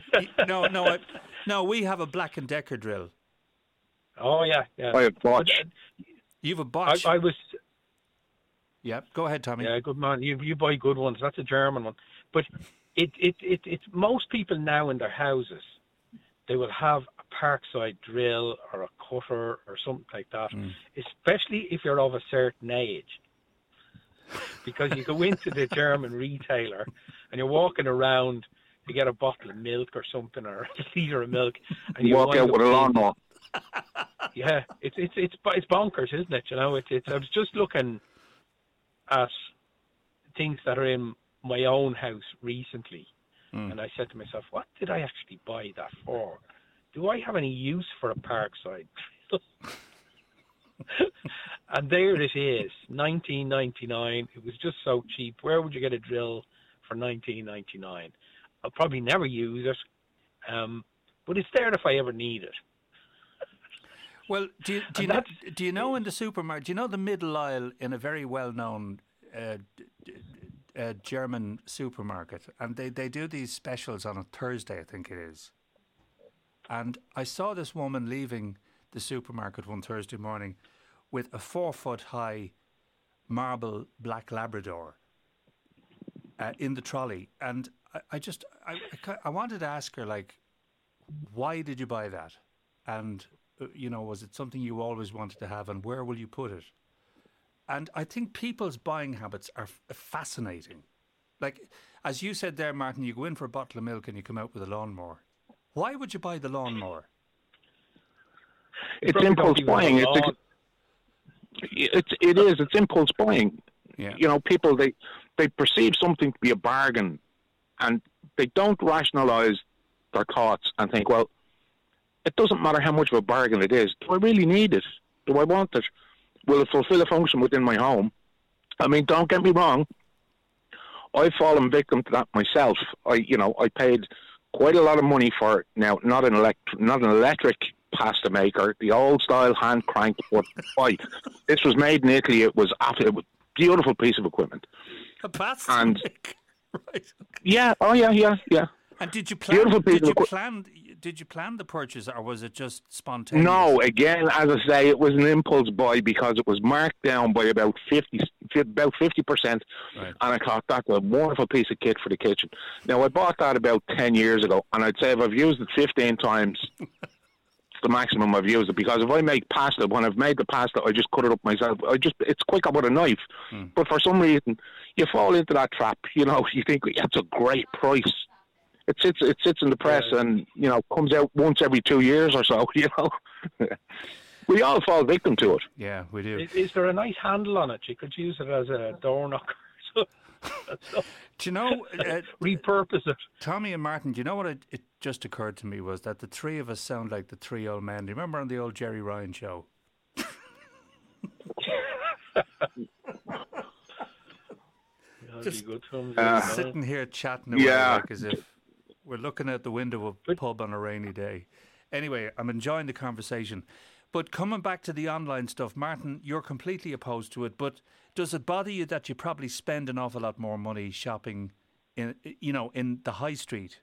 No, we have a Black & Decker drill. Oh yeah. I have Bosch. You have a Bosch. I was. Yeah, go ahead, Tommy. Yeah, good man. You buy good ones. That's a German one, but it's most people now in their houses, they will have a Parkside drill or a cutter or something like that. Especially if you're of a certain age, because you go into the German retailer and you're walking around to get a bottle of milk or something, or a liter of milk, and you walk out with a lawnmower. Yeah, it's bonkers, isn't it? You know, I was just looking at things that are in my own house recently, and I said to myself, what did I actually buy that for? Do I have any use for a Parkside? And there it is, 1999. It was just so cheap. Where would you get a drill for 1999? I'll probably never use it, but it's there if I ever need it. Well, do you know in the supermarket? Do you know the middle aisle in a very well-known German supermarket, and they do these specials on a Thursday, I think it is. And I saw this woman leaving the supermarket one Thursday morning with a 4-foot-high marble black Labrador in the trolley, and I wanted to ask her, like, why did you buy that? And was it something you always wanted to have, and where will you put it? And I think people's buying habits are fascinating. Like, as you said there, Martin, you go in for a bottle of milk and you come out with a lawnmower. Why would you buy the lawnmower? It's impulse buying. It's impulse buying. Yeah. People, they perceive something to be a bargain, and they don't rationalise their thoughts and think, well, it doesn't matter how much of a bargain it is. Do I really need it? Do I want it? Will it fulfill a function within my home? I mean, don't get me wrong. I've fallen victim to that myself. I paid quite a lot of money for, now, not an electric pasta maker, the old style hand cranked, but this was made in Italy. It was a beautiful piece of equipment. A pasta maker, right? Yeah. Oh yeah. And did you plan? Did you plan the purchase, or was it just spontaneous? No, again, as I say, it was an impulse buy because it was marked down by about 50%. Right. And I thought that's a wonderful piece of kit for the kitchen. Now, I bought that about 10 years ago, and I'd say if I've used it 15 times, it's the maximum I've used it, because if I make pasta, when I've made the pasta, I just cut it up myself. It's quicker with a knife. But for some reason, you fall into that trap. You think that's a great price. It sits in the press and, comes out once every 2 years or so, We all fall victim to it. Yeah, we do. Is there a nice handle on it? You could use it as a door knocker. Do you know... repurpose it. Tommy and Martin, do you know what it just occurred to me was that the three of us sound like the three old men. Do you remember on the old Jerry Ryan show? Just sitting here chatting away like as if we're looking out the window of a pub on a rainy day. Anyway, I'm enjoying the conversation. But coming back to the online stuff, Martin, you're completely opposed to it. But does it bother you that you probably spend an awful lot more money shopping in the high street?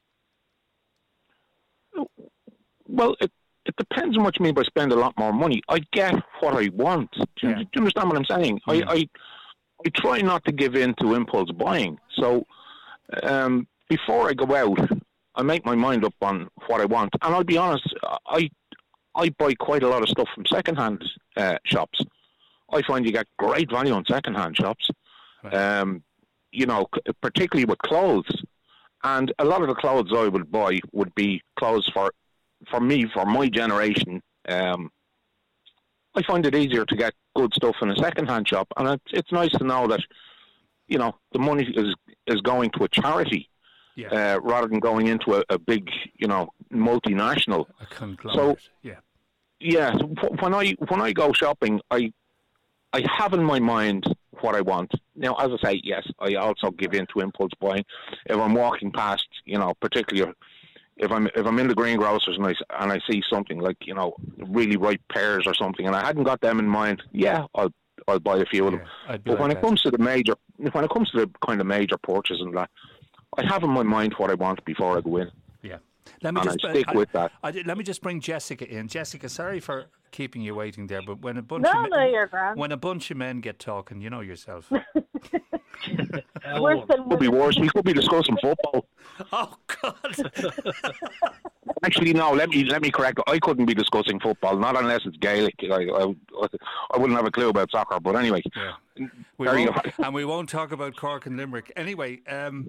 Well, it depends on what you mean by spend a lot more money. I get what I want. Do you understand what I'm saying? I try not to give in to impulse buying. So before I go out, I make my mind up on what I want. And I'll be honest, I buy quite a lot of stuff from second-hand shops. I find you get great value on second-hand shops, right. Particularly with clothes. And a lot of the clothes I would buy would be clothes for me, for my generation. I find it easier to get good stuff in a second-hand shop. And it's nice to know that, the money is going to a charity. Yeah. Rather than going into a big, multinational. A conglomerate. So, yeah. So when I go shopping, I have in my mind what I want. Now, as I say, yes, I also give in to impulse buying. If I'm walking past, particularly if I'm in the greengrocers and I see something like, really ripe pears or something, and I hadn't got them in mind, I'll buy a few of them. But when it comes to the kind of major purchases and that, I have in my mind what I want before I go in. Yeah. Let me stick with that. Let me just bring Jessica in. Jessica, sorry for keeping you waiting there, but when a bunch you're grand. When a bunch of men get talking, you know yourself. Could be worse. We could be discussing football. Oh God! Actually, no. Let me correct. I couldn't be discussing football, not unless it's Gaelic. I wouldn't have a clue about soccer. But anyway, we won't talk about Cork and Limerick. Anyway,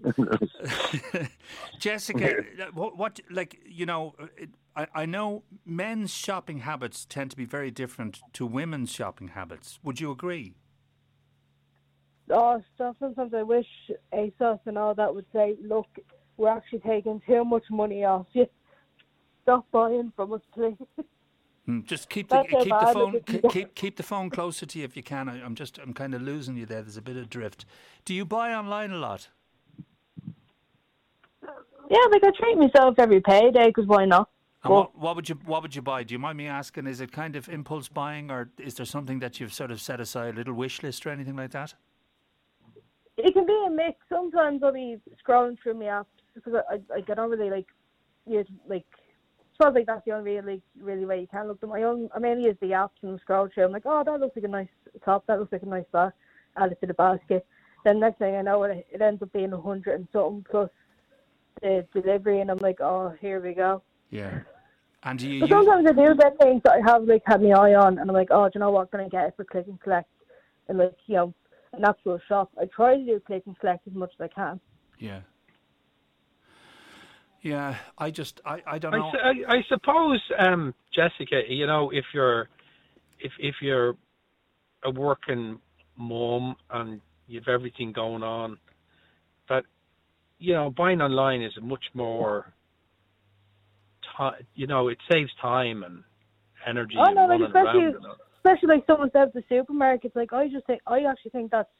Jessica, I know men's shopping habits tend to be very different to women's shopping habits. Would you agree? Oh, sometimes I wish ASOS and all that would say, look, we're actually taking too much money off you. Stop buying from us, please. Just keep the phone closer to you if you can. I'm kind of losing you there. There's a bit of drift. Do you buy online a lot? Yeah, I treat myself every payday, because why not? And what would you buy? Do you mind me asking? Is it kind of impulse buying, or is there something that you've sort of set aside, a little wish list or anything like that? be a mix. Sometimes I'll be scrolling through my apps because I don't really like use like. I suppose like that's the only really way you can look them. I mainly use the apps and scroll through. I'm like, oh, that looks like a nice top. That looks like a nice back. Add it to the basket. Then next thing I know, it ends up being 100 and something plus the delivery, and I'm like, oh, here we go. Yeah. And do you? Sometimes I do get things that I have like had my eye on, and I'm like, oh, do you know what? Can I get it for click and collect? And like, you know, an actual shop. I try to do click and collect as much as I can. Yeah. Yeah, I don't know. I suppose, Jessica, you know, if you're a working mum and you've everything going on, that, you know, buying online is a much more, you know, it saves time and energy. Oh no, like especially like someone said at the supermarket. Like I actually think that's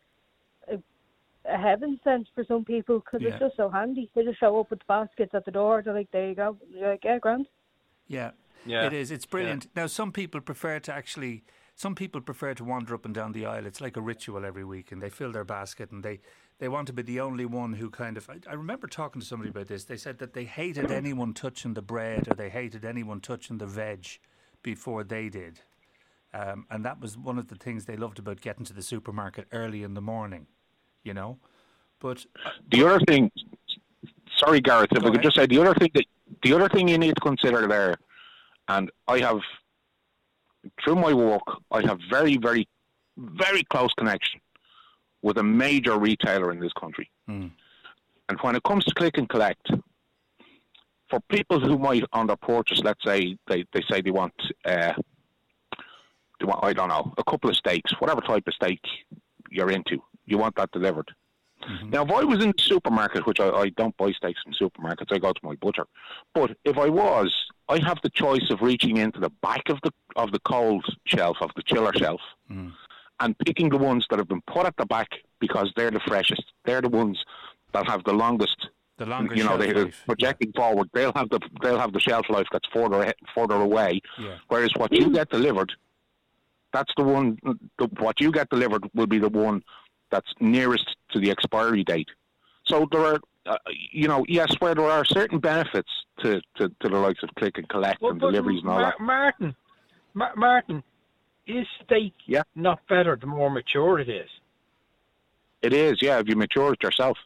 a heaven sent for some people because it's just so handy. They just show up with the baskets at the door. They're like, there you go. You're like, yeah, grand. Yeah, it is. It's brilliant. Yeah. Now, some people prefer to wander up and down the aisle. It's like a ritual every week, and they fill their basket, and they want to be the only one who kind of. I remember talking to somebody about this. They said that they hated anyone touching the bread or they hated anyone touching the veg before they did, and that was one of the things they loved about getting to the supermarket early in the morning. You know, but the other thing. Sorry, Gareth. If I could just say the other thing you need to consider there, and I have through my work, I have very, very, very close connection with a major retailer in this country. And when it comes to click and collect, for people who might on their purchase, let's say they say they want I don't know, a couple of steaks, whatever type of steak you're into. You want that delivered. Now, if I was in the supermarket, which I don't buy steaks from supermarkets, I go to my butcher. But if I was, I have the choice of reaching into the back of the cold shelf, of the chiller shelf, and picking the ones that have been put at the back because they're the freshest. They're the ones that have the longest. The longer, you know, they're projecting forward. They'll have the shelf life that's further away. Yeah. Whereas what you get delivered, that's the one. What you get delivered will be the one that's nearest to the expiry date. So there are, yes, where there are certain benefits to the likes of click and collect and deliveries and all that. Martin, is steak not better the more mature it is? It is, yeah. If you mature it yourself.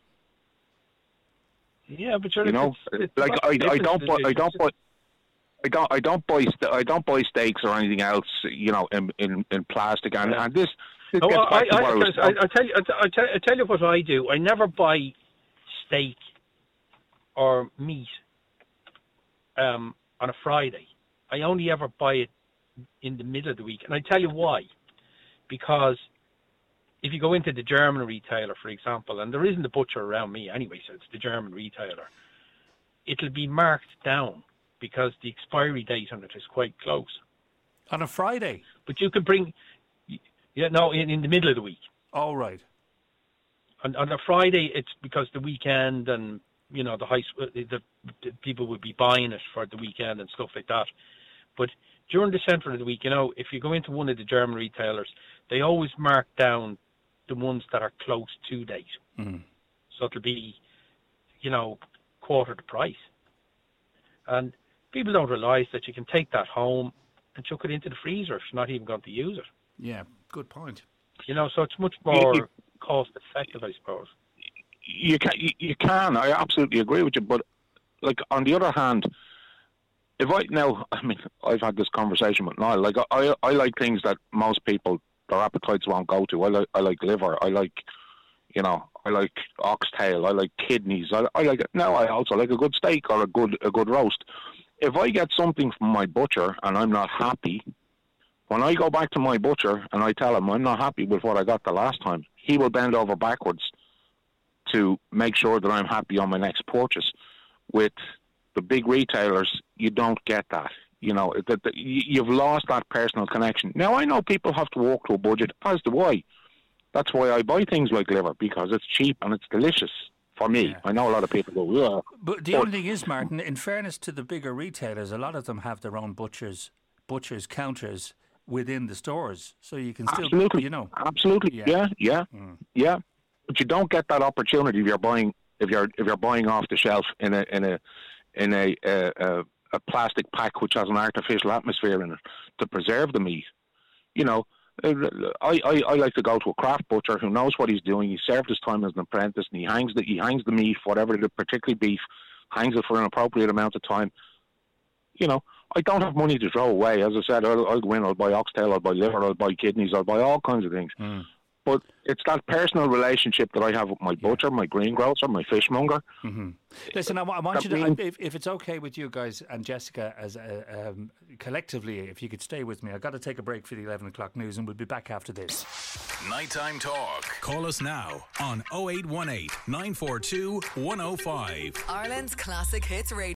Yeah, but I don't buy steaks or anything else, you know, in plastic and this. I tell you what I do. I never buy steak or meat on a Friday. I only ever buy it in the middle of the week, and I tell you why. Because if you go into the German retailer, for example, and there isn't a butcher around me anyway, so it's the German retailer, it'll be marked down because the expiry date on it is quite close. On a Friday? But you can bring... Yeah, no, in the middle of the week. Oh, right. On a Friday, it's because the weekend and, you know, the people would be buying it for the weekend and stuff like that. But during the centre of the week, you know, if you go into one of the German retailers, they always mark down the ones that are close to date. So it'll be, you know, quarter the price. And people don't realise that you can take that home and chuck it into the freezer if you're not even going to use it. Yeah, good point. You know, so it's much more cost effective, I suppose. You can. I absolutely agree with you. But, like, on the other hand, I've had this conversation with Niall. Like, I like things that most people, their appetites won't go to. I like liver. I like, you know, I like oxtail. I like kidneys. I like it. Now I also like a good steak or a good roast. If I get something from my butcher and I'm not happy, when I go back to my butcher and I tell him I'm not happy with what I got the last time, he will bend over backwards to make sure that I'm happy on my next purchase. With the big retailers, you don't get that. You know, you've lost that personal connection. Now, I know people have to walk to a budget, as do I. That's why I buy things like liver, because it's cheap and it's delicious for me. Yeah. I know a lot of people go, yeah. But the only thing is, Martin, in fairness to the bigger retailers, a lot of them have their own butchers counters within the stores, so you can still, you know. Absolutely, yeah. But you don't get that opportunity if you're buying off the shelf in a plastic pack which has an artificial atmosphere in it to preserve the meat. You know, I like to go to a craft butcher who knows what he's doing. He served his time as an apprentice, and he hangs the meat, whatever it is, particularly beef, hangs it for an appropriate amount of time. You know, I don't have money to throw away. As I said, I'll go in, I'll buy oxtail, I'll buy liver, I'll buy kidneys, I'll buy all kinds of things. But it's that personal relationship that I have with my butcher, my greengrocer, my fishmonger. Mm-hmm. Listen, I want you to, if it's okay with you guys and Jessica, as collectively, if you could stay with me, I've got to take a break for the 11 o'clock news, and we'll be back after this. Nighttime Talk. Call us now on 0818 942 105. Ireland's Classic Hits Radio.